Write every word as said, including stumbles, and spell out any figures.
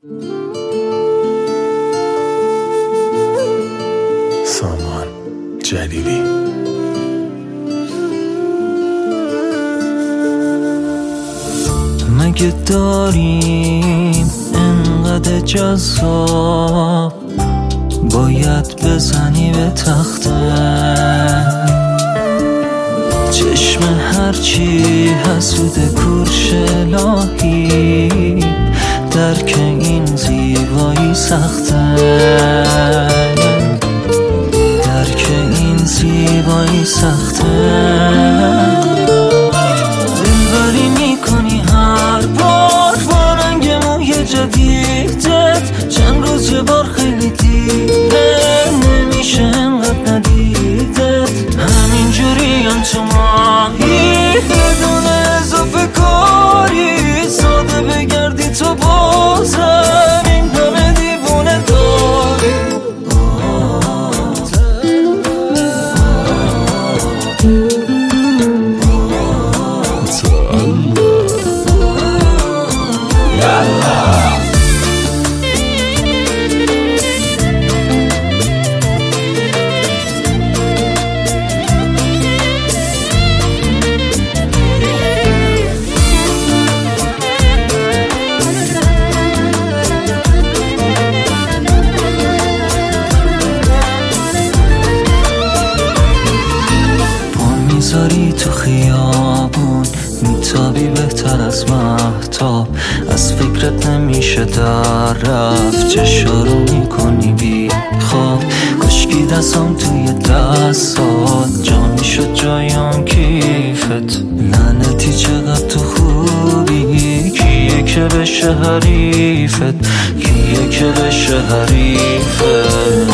سامان جلیلی. مگه داریم انقدر جذاب باید بزنی به تخته؟ چشم هرچی حسود کورش الهی درک این زیبایی سخته، درک این زیبایی سخته. دلبری میکنی هر بار با رنگ موی جدیدت، چند روز یه بار خیلی دیره نمیشه انقدر ندیدت. همینجوری هم تو ماهی بدون اضافه کاری، ساده بگردی تو بازم این همه دیوونه داری. میذاری تو خیابون میتابی بهتر از مهتاب، از فکرت نمیشه در رفت، چشارو میکنی بی خواب. کشکی دستم توی دستات جا میشد جایم کیفت، لعنتی چقدر تو خوبی. کیه که بشه حریفت، کیه که بشه حریفت.